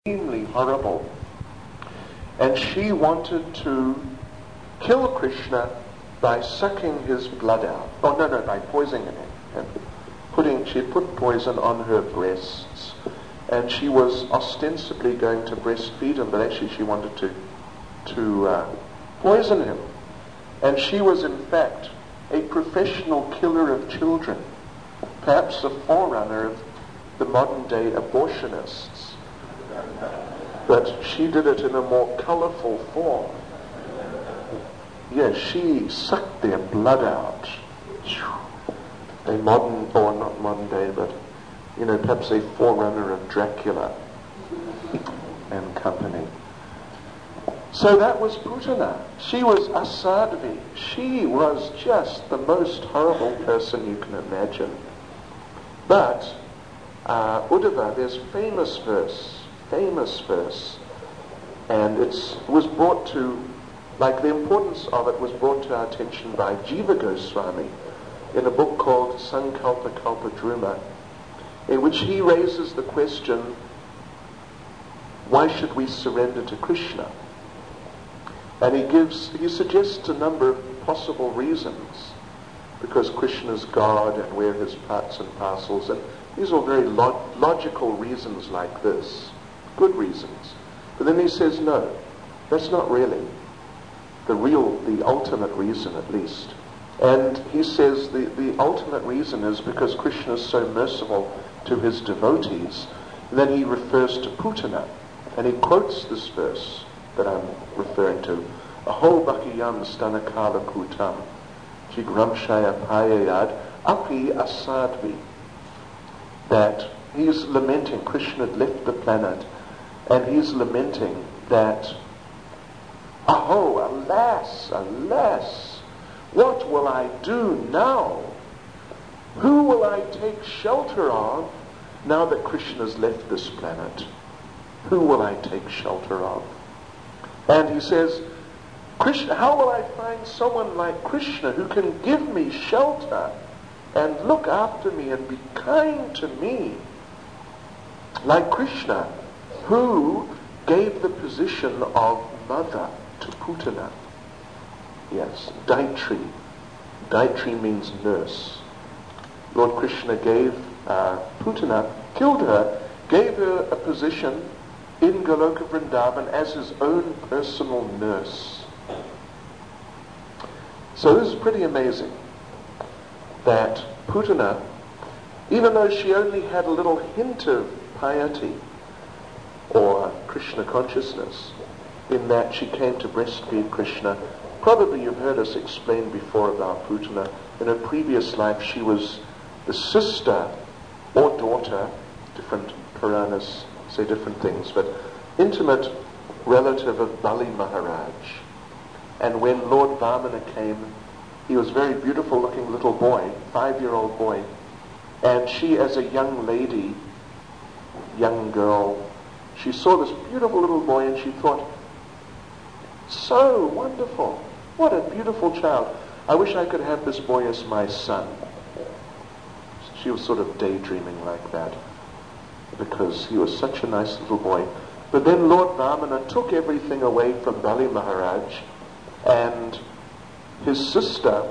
extremely horrible. And she wanted to kill Krishna by sucking his blood out. Oh, no, by poisoning him. And she had put poison on her breasts. And she was ostensibly going to breastfeed him, but actually she wanted to poison him. And she was, in fact, a professional killer of children, perhaps a forerunner of the modern-day abortionists. But she did it in a more colorful form. Yes, she sucked their blood out. A modern, or not modern day, but, perhaps a forerunner of Dracula and company. So that was Putana. She was Asadvi. She was just the most horrible person you can imagine. But Uddhava, there's famous verse, and it was brought to, the importance of it was brought to our attention by Jiva Goswami in a book called Sankalpa Kalpadruma, in which he raises the question, why should we surrender to Krishna? And he suggests a number of possible reasons, because Krishna is God and we're his parts and parcels, and these are very logical reasons like this, good reasons. But then he says, no, that's not really the ultimate reason, at least. And he says the ultimate reason is because Krishna is so merciful to his devotees. And then he refers to Putana, and he quotes this verse that I'm referring to. Aho bhakiyam stanakala kutam jigramshaya payayad api asadvi. That he's lamenting, Krishna had left the planet, and he's lamenting that, aho, alas, what will I do now? Who will I take shelter of now that Krishna's left this planet? Who will I take shelter of? And he says, Krishna, how will I find someone like Krishna who can give me shelter and look after me and be kind to me? Like Krishna, who gave the position of mother to Putana. Yes, Daitri. Daitri means nurse. Lord Krishna gave Putana, killed her, gave her a position in Goloka Vrindavan as his own personal nurse. So this is pretty amazing that Putana, even though she only had a little hint of piety or Krishna consciousness, in that she came to breastfeed Krishna. Probably you've heard us explain before about Putana. In her previous life she was the sister or daughter, different Puranas say different things, but intimate relative of Bali Maharaj. And when Lord Vamana came, he was a very beautiful looking little boy, 5-year-old boy, and she, as a young lady, young girl, she saw this beautiful little boy and she thought, so wonderful, what a beautiful child, I wish I could have this boy as my son. She was sort of daydreaming like that because he was such a nice little boy. But then Lord Vamana took everything away from Bali Maharaj, and his sister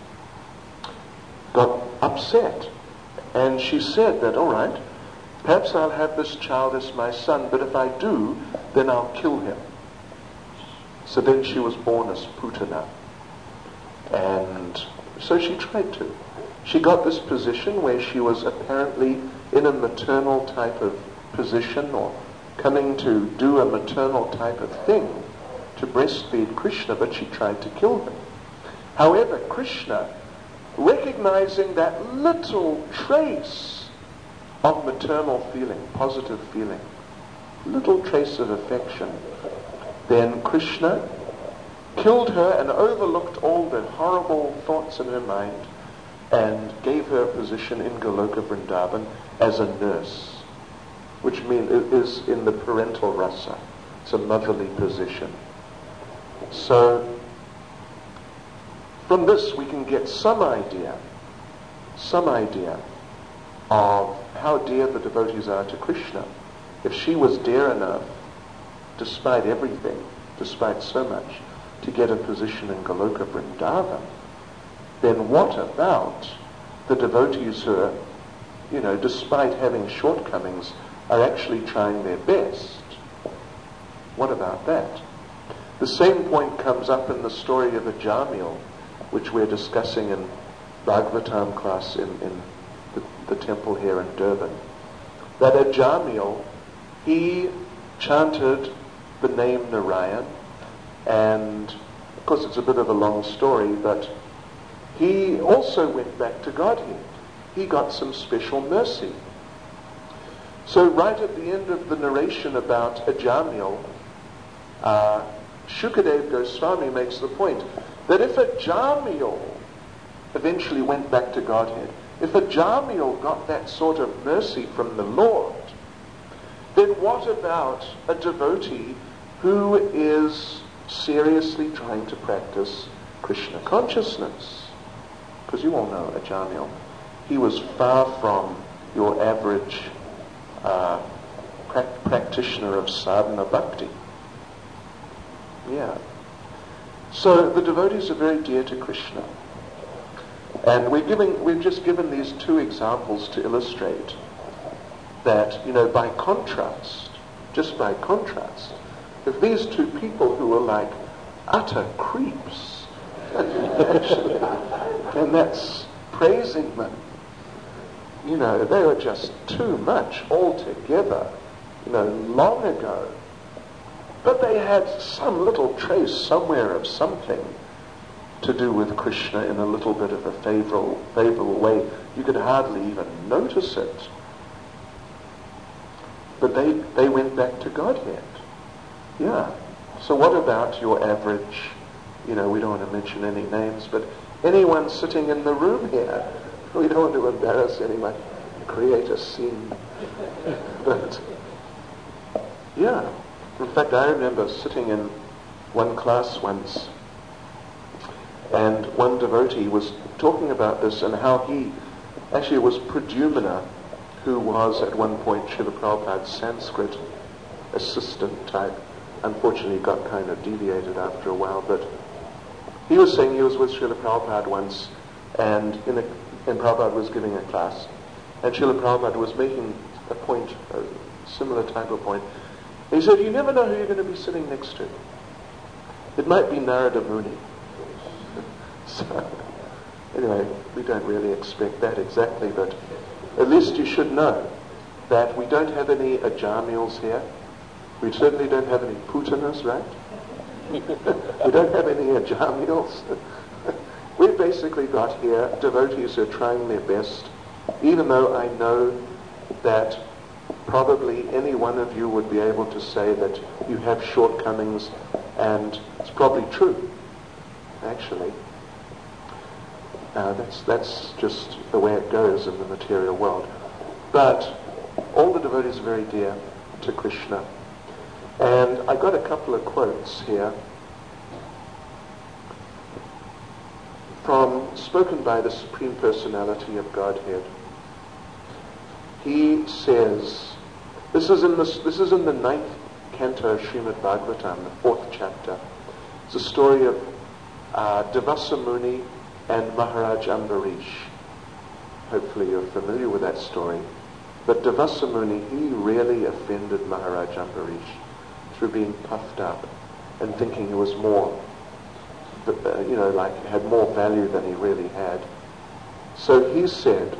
got upset, and she said that, all right, perhaps I'll have this child as my son, but if I do, then I'll kill him. So then she was born as Putana. And so she tried to. She got this position where she was apparently in a maternal type of position, or coming to do a maternal type of thing to breastfeed Krishna, but she tried to kill him. However, Krishna, recognizing that little trace of maternal feeling, positive feeling, little trace of affection, then Krishna killed her and overlooked all the horrible thoughts in her mind and gave her a position in Goloka Vrindavan as a nurse, which means it is in the parental rasa. It's a motherly position. So from this we can get some idea of how dear the devotees are to Krishna. if she was dear enough, despite everything, despite so much, to get a position in Goloka Vrindavan, then what about the devotees who are, despite having shortcomings, are actually trying their best? What about that? The same point comes up in the story of Ajamil, which we're discussing in Bhagavatam class in the temple here in Durban. That Ajamil, he chanted the name Narayan, and of course it's a bit of a long story, but he also went back to Godhead. He got some special mercy. So right at the end of the narration about Ajamil, Shukadev Goswami makes the point that if Ajamil eventually went back to Godhead, if Ajamil got that sort of mercy from the Lord, then what about a devotee who is seriously trying to practice Krishna consciousness? Because you all know Ajamil. He was far from your average practitioner of sadhana bhakti. Yeah. So the devotees are very dear to Krishna. And we've just given these two examples to illustrate that, by contrast, if these two people who are like utter creeps, actually, and that's praising them, they were just too much altogether, long ago. But they had some little trace somewhere of something to do with Krishna in a little bit of a favorable way. You could hardly even notice it. But they went back to Godhead. Yeah. So what about your average, we don't want to mention any names, but anyone sitting in the room here? We don't want to embarrass anyone, create a scene. But, yeah. In fact, I remember sitting in one class once, and one devotee was talking about this and how he actually was Pradyumna, who was at one point Srila Prabhupada's Sanskrit assistant type. Unfortunately, got kind of deviated after a while, but he was saying he was with Srila Prabhupada once, and Prabhupada was giving a class, and Srila Prabhupada was making a point, a similar type of point. He said, you never know who you're going to be sitting next to. It might be Narada Muni. So, anyway, we don't really expect that exactly, but at least you should know that we don't have any Ajamils here. We certainly don't have any Putanas, right? We don't have any Ajamils. We've basically got here devotees who are trying their best, even though I know that probably any one of you would be able to say that you have shortcomings, and it's probably true, actually. That's just the way it goes in the material world. But all the devotees are very dear to Krishna. And I got a couple of quotes here spoken by the Supreme Personality of Godhead. He says, this is in the 9th canto of Srimad Bhagavatam, the 4th chapter. It's a story of Devasa Muni and Maharaj Ambarish. Hopefully you're familiar with that story. But Devasa Muni, he really offended Maharaj Ambarish through being puffed up and thinking he was more, had more value than he really had. So he said,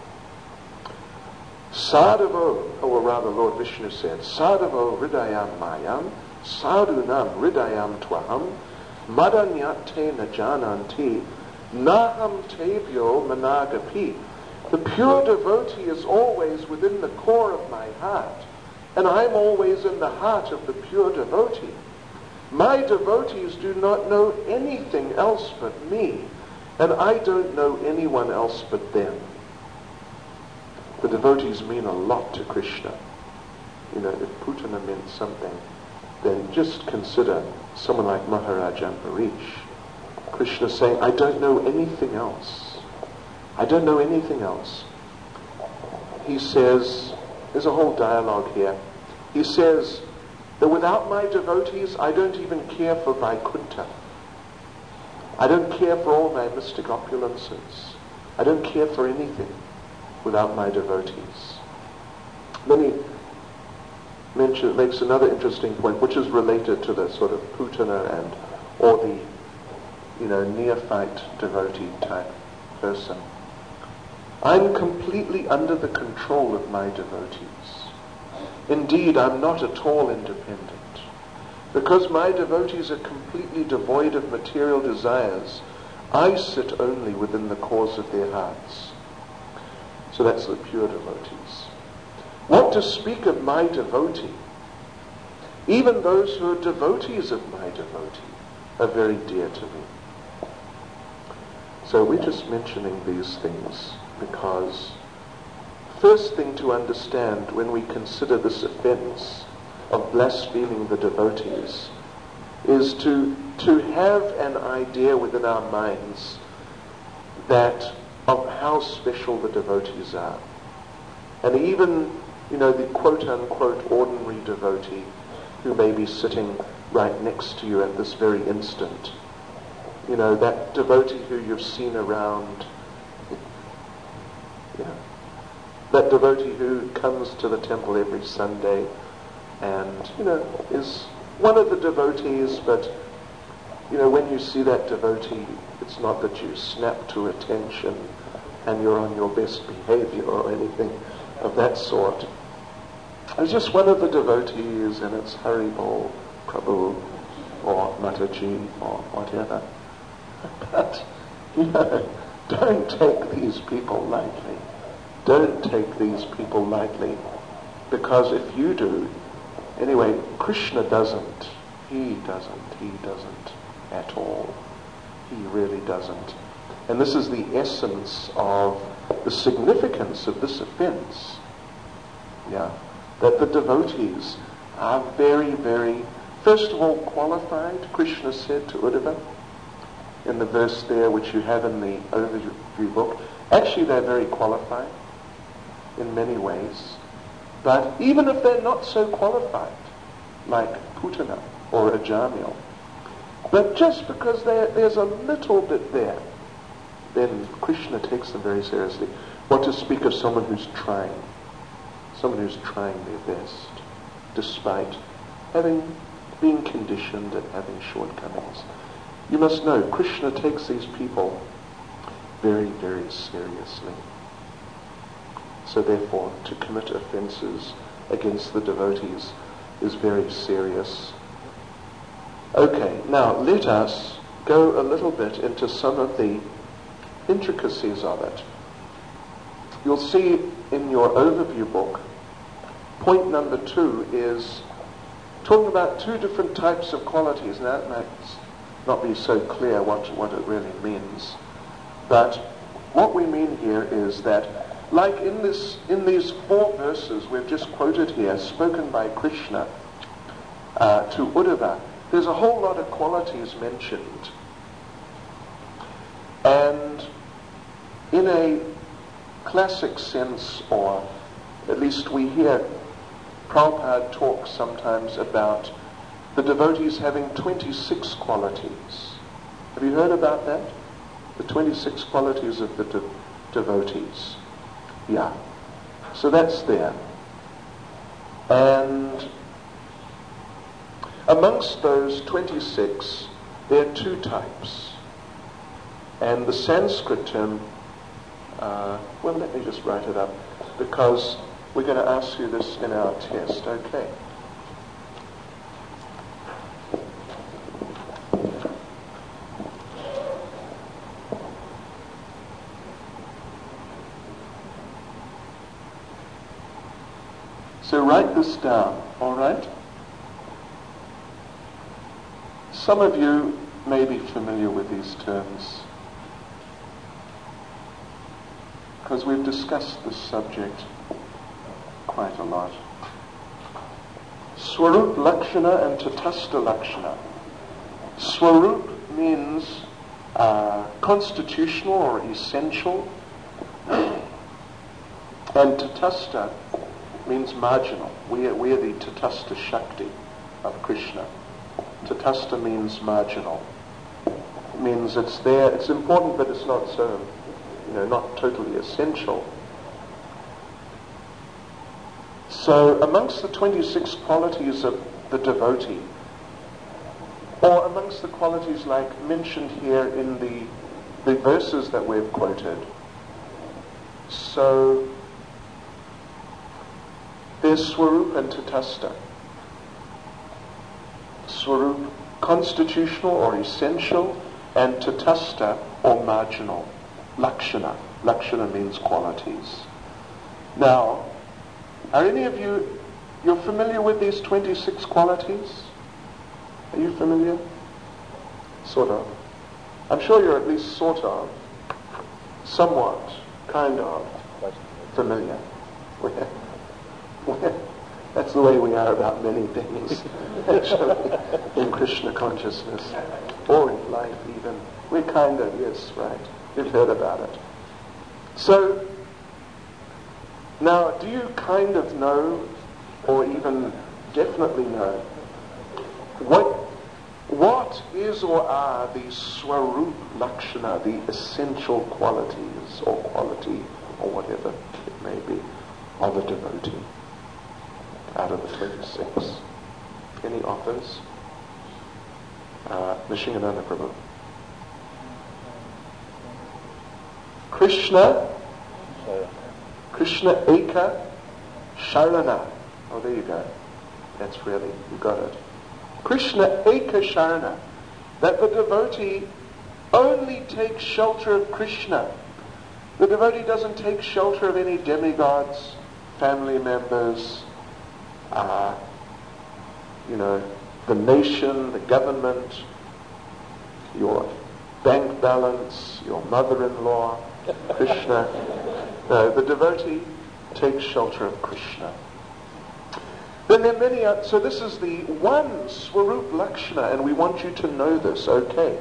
Sadhavo, or rather Lord Vishnu said, Sadhavo hridayam mayam, sadhunam hridayam twaham, madanyate najananti, naham tevyo managapi. The pure devotee is always within the core of my heart, and I'm always in the heart of the pure devotee. My devotees do not know anything else but me, and I don't know anyone else but them. The devotees mean a lot to Krishna. If Putana meant something, then just consider someone like Maharaj Ambarish. Krishna saying, I don't know anything else. I don't know anything else. He says, there's a whole dialogue here. He says that without my devotees, I don't even care for Vaikuntha. I don't care for all my mystic opulences. I don't care for anything without my devotees. Then he makes another interesting point, which is related to the sort of putana or the neophyte devotee type person. I'm completely under the control of my devotees. Indeed, I'm not at all independent. Because my devotees are completely devoid of material desires, I sit only within the cause of their hearts. So that's the pure devotees. What to speak of my devotee? Even those who are devotees of my devotee are very dear to me. So we're just mentioning these things because first thing to understand when we consider this offense of blaspheming the devotees is to have an idea within our minds that of how special the devotees are. And even, the quote-unquote ordinary devotee who may be sitting right next to you at this very instant, that devotee who you've seen around, that devotee who comes to the temple every Sunday and, is one of the devotees, but, when you see that devotee, it's not that you snap to attention and you're on your best behavior or anything of that sort. It's just one of the devotees and it's Haribol, Prabhu, or Mataji, or whatever. But, don't take these people lightly. Don't take these people lightly. Because if you do, anyway, Krishna doesn't. He doesn't at all. He really doesn't. And this is the essence of the significance of this offense. That the devotees are very, very, first of all, qualified, Krishna said to Uddhava, in the verse there which you have in the overview book. Actually, they're very qualified in many ways. But even if they're not so qualified, like Putana or Ajamil, but just because there's a little bit there, then Krishna takes them very seriously. What to speak of someone who's trying their best, despite being conditioned and having shortcomings. You must know, Krishna takes these people very, very seriously. So therefore, to commit offenses against the devotees is very serious. Okay, now let us go a little bit into some of the intricacies of it. You'll see in your overview book, point number 2 is talking about 2 different types of qualities. Now, it might not be so clear what it really means, but what we mean here is that, like in these 4 verses we've just quoted here, spoken by Krishna to Uddhava, there's a whole lot of qualities mentioned. And in a classic sense, or at least we hear Prabhupada talk sometimes about the devotees having 26 qualities. Have you heard about that? The 26 qualities of the devotees. Yeah. So that's there. And amongst those 26, there are 2 types. And the Sanskrit term, well, let me just write it up, because we're going to ask you this in our test, okay? So write this down, all right? Some of you may be familiar with these terms because we've discussed this subject quite a lot. Swarup Lakshana and Tatastha Lakshana. Swarup means constitutional or essential, and Tatastha means marginal. We're the Tatastha Shakti of Krishna. Tatastha means marginal. It means it's there, it's important, but it's not so, not totally essential. So amongst the 26 qualities of the devotee, or amongst the qualities like mentioned here in the verses that we've quoted, so there's Swarup and Tatastha. Swarup, constitutional or essential, and Tatastha, or marginal. Lakshana. Lakshana means qualities. Now, are any of you're familiar with these 26 qualities? Are you familiar? Sort of. I'm sure you're at least sort of, somewhat, kind of familiar. That's the way we are about many things, actually, in Krishna consciousness, or in life even. We're kind of, yes, right. You've heard about it. So, now, do you kind of know, or even definitely know, what is or are the Swarup Lakshana, the essential qualities, or quality, or whatever it may be, of a devotee? Out of the 26. Any offers? Nishingananda Prabhu. Krishna Eka Sharana. Oh, there you go. That's really, you got it. Krishna Eka Sharana. That the devotee only takes shelter of Krishna. The devotee doesn't take shelter of any demigods, family members, the nation, the government, your bank balance, your mother-in-law, Krishna. No, the devotee takes shelter of Krishna. Then there are many others. So this is the one Swarup Lakshana, and we want you to know this, okay?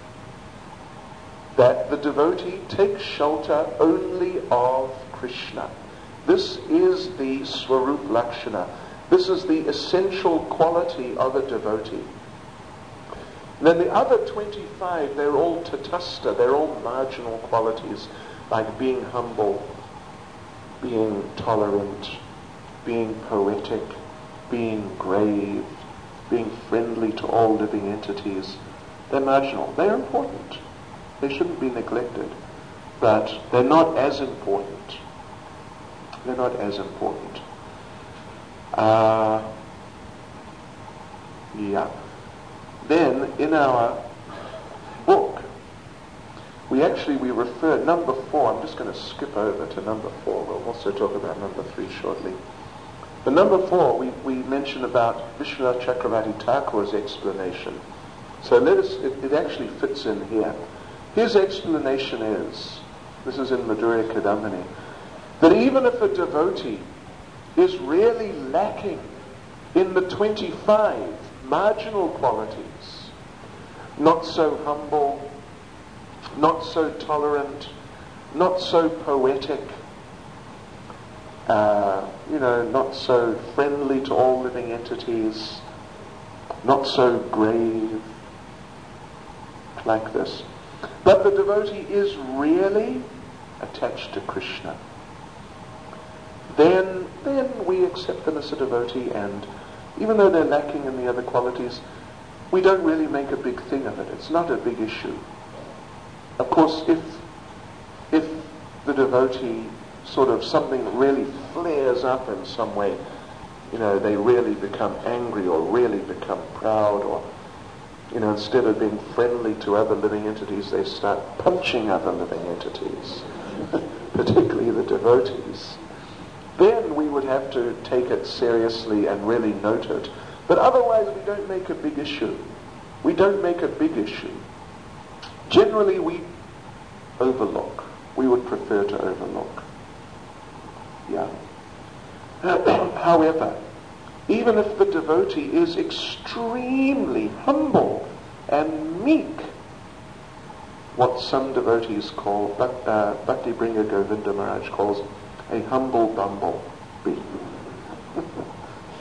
That the devotee takes shelter only of Krishna. This is the Swarup Lakshana. This is the essential quality of a devotee. And then the other 25, they're all Tatastha, they're all marginal qualities, like being humble, being tolerant, being poetic, being grave, being friendly to all living entities. They're marginal. They're important. They shouldn't be neglected. But they're not as important. They're not as important. Then, in our book, we refer number 4. I'm just going to skip over to number 4. We'll also talk about number 3 shortly. But number 4, we mention about Vishwanath Chakravarti Thakur's explanation. So it actually fits in here. His explanation is, this is in Madhurya Kadambini, that even if a devotee is really lacking in the 25 marginal qualities, not so humble, not so tolerant, not so poetic, not so friendly to all living entities, not so grave, like this. But the devotee is really attached to Krishna. Then we accept them as a devotee, and even though they're lacking in the other qualities, we don't really make a big thing of it. It's not a big issue. Of course, if the devotee sort of something really flares up in some way, they really become angry or really become proud, or instead of being friendly to other living entities, they start punching other living entities, particularly the devotees. Then we would have to take it seriously and really note it. But otherwise we don't make a big issue. We don't make a big issue. Generally we overlook. We would prefer to overlook. Yeah. However, even if the devotee is extremely humble and meek, what some devotees call, Bhakti Bringa Govinda Maharaj calls a humble bumble bee.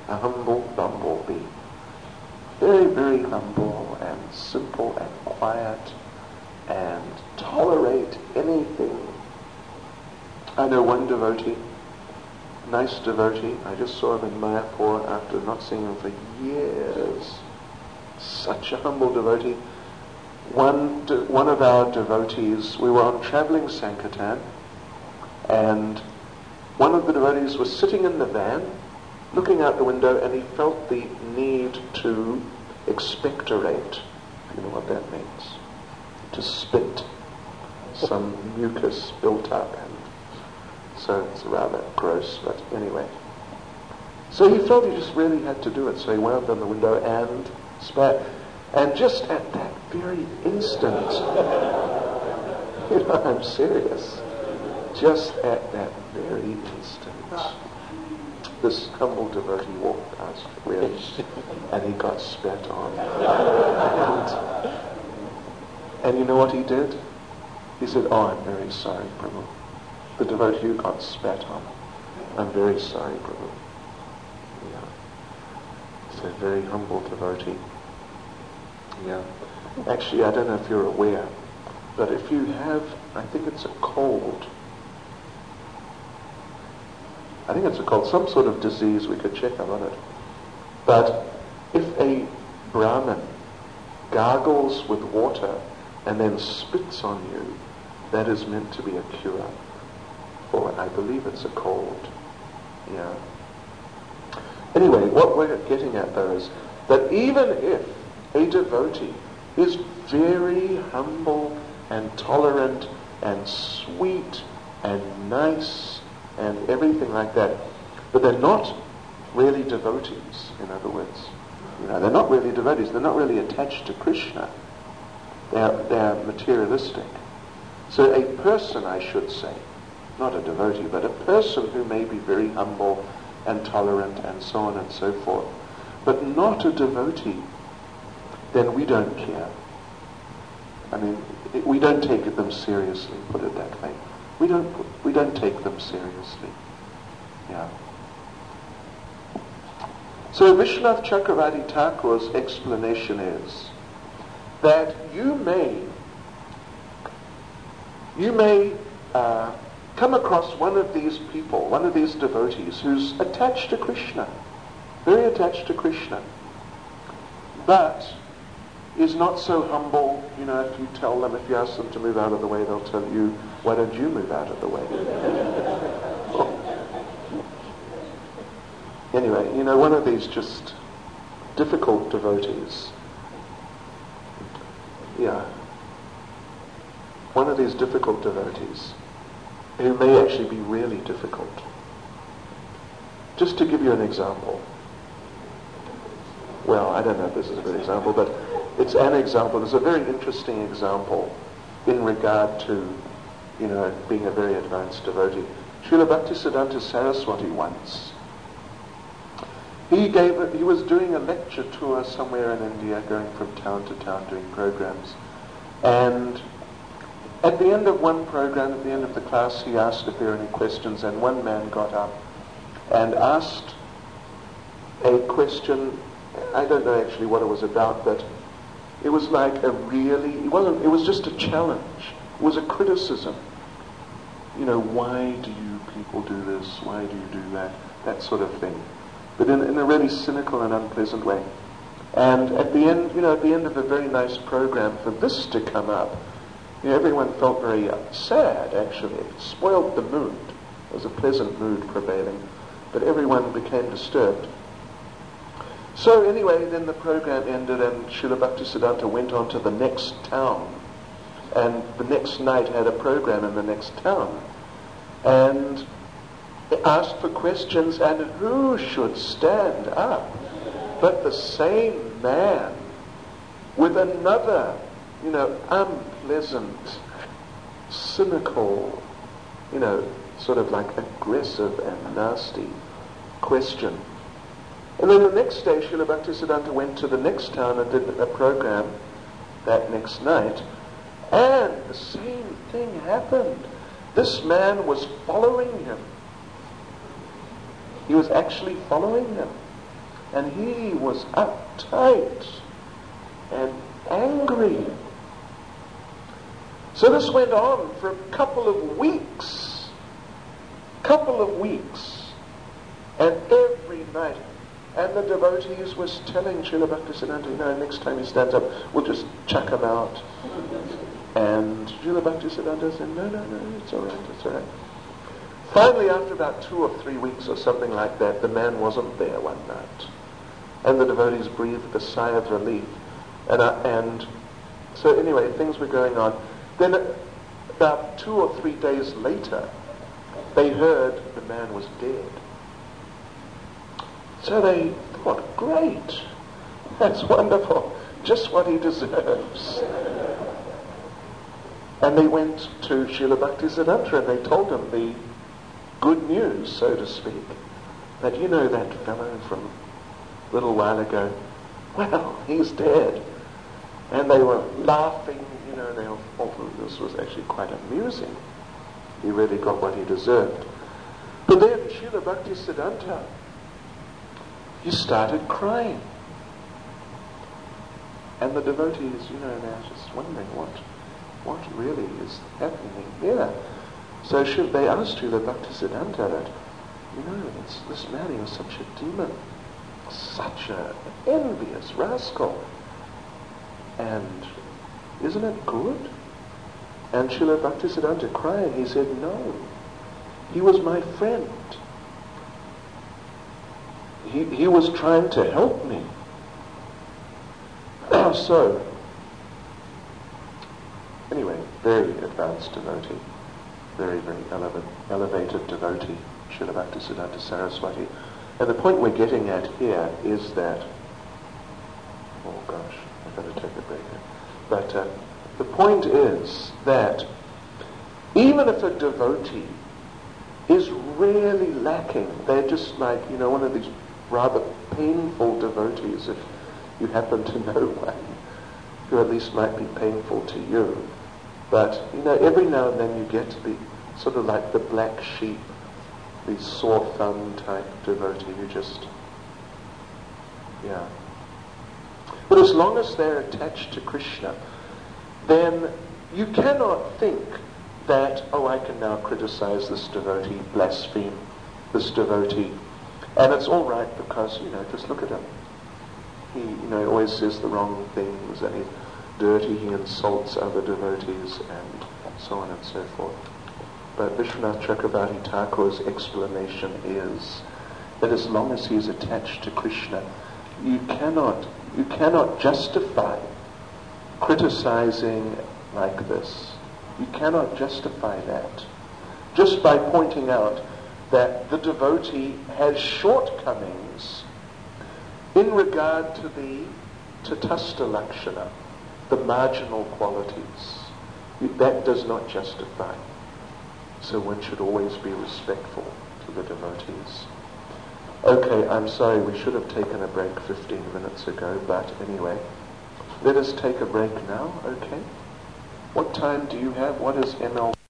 a humble bumblebee. Very, very humble and simple and quiet and tolerate anything. I know one devotee, nice devotee. I just saw him in Mayapur after not seeing him for years. Such a humble devotee. One of our devotees, we were on traveling Sankirtan, and one of the devotees was sitting in the van, looking out the window, and he felt the need to expectorate. You know what that means? To spit. Some mucus built up, and so it's rather gross, but anyway. So he felt he just really had to do it, so he went up on the window and spat. And just at that very instant, you know, I'm serious, just at that very instant, this humble devotee walked past, really, and he got spat on. And you know what he did? He said, "Oh, I'm very sorry, Prabhu. The devotee who got spat on. I'm very sorry, Prabhu." Yeah. He's a very humble devotee. Yeah. Actually, I don't know if you're aware, but if you have, I think it's a cold. I think it's a cold, some sort of disease, we could check up on it. But if a Brahmin gargles with water and then spits on you, that is meant to be a cure. Or I believe it's a cold. Yeah. Anyway, what we're getting at though is that even if a devotee is very humble and tolerant and sweet and nice and everything like that, but they're not really devotees, in other words. You know, they're not really devotees, they're not really attached to Krishna. They're materialistic. So a person, I should say, not a devotee, but a person who may be very humble and tolerant and so on and so forth, but not a devotee, then we don't care. I mean, we don't take them seriously, put it that way. We don't take them seriously. Yeah. So Vishwanath Chakravarti Thakur's explanation is that you may come across one of these people, one of these devotees who's attached to Krishna, very attached to Krishna, but is not so humble. You know, if you tell them, if you ask them to move out of the way, they'll tell you, "Why don't you move out of the way?" Anyway, you know, one of these just difficult devotees. Yeah. One of these difficult devotees who may actually be really difficult. Just to give you an example. Well, I don't know if this is a good example, but it's an example. It's a very interesting example in regard to, you know, being a very advanced devotee. Srila Bhaktisiddhanta Saraswati once, he was doing a lecture tour somewhere in India, going from town to town doing programs. And at the end of one program, at the end of the class, he asked if there were any questions, and one man got up and asked a question. I don't know actually what it was about, but it was like it was just a challenge. It was a criticism. You know, why do you people do this? Why do you do that? That sort of thing. But in a really cynical and unpleasant way. And at the end of a very nice program, for this to come up, you know, everyone felt very sad, actually. It spoiled the mood. There was a pleasant mood prevailing, but everyone became disturbed. So anyway, then the program ended, and Srila Bhaktisiddhanta went on to the next town, and the next night had a program in the next town, and they asked for questions, and who should stand up but the same man with another, you know, unpleasant, cynical, you know, sort of like aggressive and nasty question. And then the next day, Srila Bhaktisiddhanta went to the next town and did a program that next night, and the same thing happened. This man was following him. He was actually following him. And he was uptight and angry. So this went on for a couple of weeks. And every night. And the devotees was telling Srila Bhaktisiddhanta, next time he stands up, we'll just chuck him out. And Srila Bhaktisiddhanta said, no, it's all right. Finally, after about 2 or 3 weeks or something like that, the man wasn't there one night. And the devotees breathed a sigh of relief. And so anyway, things were going on. Then about 2 or 3 days later, they heard the man was dead. So they thought, great, that's wonderful, just what he deserves. And they went to Srila Bhaktisiddhanta and they told him the good news, so to speak, that that fellow from a little while ago, well, he's dead. And they were laughing, they all thought this was actually quite amusing. He really got what he deserved. But then Srila Bhaktisiddhanta, he started crying. And the devotees, they're just wondering what really is happening here. So they asked Srila Bhaktisiddhanta that, this man, he was such a demon, such an envious rascal. And isn't it good? And Srila Bhaktisiddhanta crying, he said, no, he was my friend. He was trying to help me. So, anyway, very advanced devotee, very, very elevated devotee, Srila Bhaktisiddhanta Saraswati. And the point we're getting at here is that, oh gosh, I've got to take a break here. But the point is that even if a devotee is really lacking, they're just like, one of these rather painful devotees, if you happen to know one, who at least might be painful to you. But, every now and then you get to be sort of like the black sheep, the sore thumb type devotee who just, But as long as they're attached to Krishna, then you cannot think that, I can now criticize this devotee, blaspheme this devotee, and it's all right because, just look at him. He, always says the wrong things, and he's dirty, he insults other devotees, and so on and so forth. But Vishwanath Chakravarti Thakur's explanation is that as long as he is attached to Krishna, you cannot justify criticizing like this. You cannot justify that just by pointing out that the devotee has shortcomings in regard to the tatastha lakshana, the marginal qualities. That does not justify. So one should always be respectful to the devotees. Okay, I'm sorry, we should have taken a break 15 minutes ago, but anyway, let us take a break now, okay? What time do you have? What is ML?